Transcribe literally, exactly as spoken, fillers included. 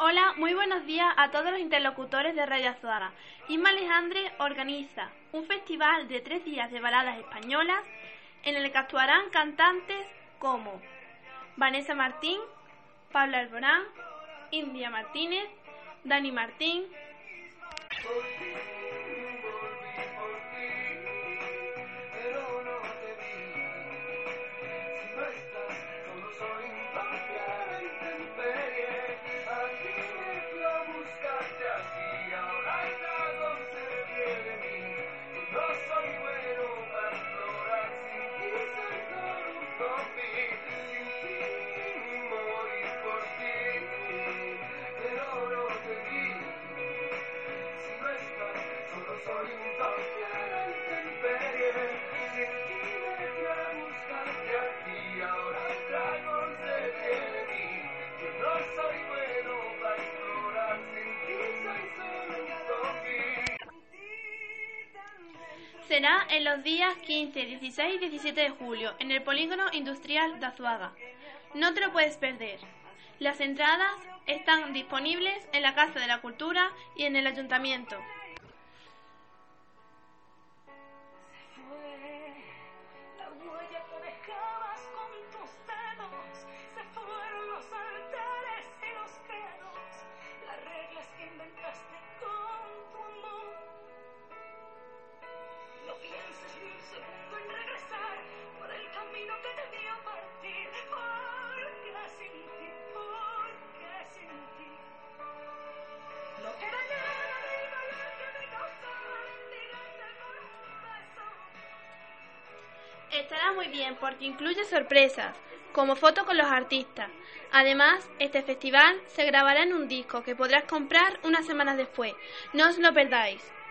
Hola, muy buenos días a todos los interlocutores de Radio Azuaga. Isma Alejandre organiza un festival de tres días de baladas españolas en el que actuarán cantantes como Vanessa Martín, Pablo Alborán, India Martínez, Dani Martín. Será en los días quince, dieciséis y diecisiete de julio, en el Polígono Industrial de Azuaga. No te lo puedes perder. Las entradas están disponibles en la Casa de la Cultura y en el Ayuntamiento. Estará muy bien porque incluye sorpresas, como fotos con los artistas. Además, este festival se grabará en un disco que podrás comprar unas semanas después. No os lo perdáis.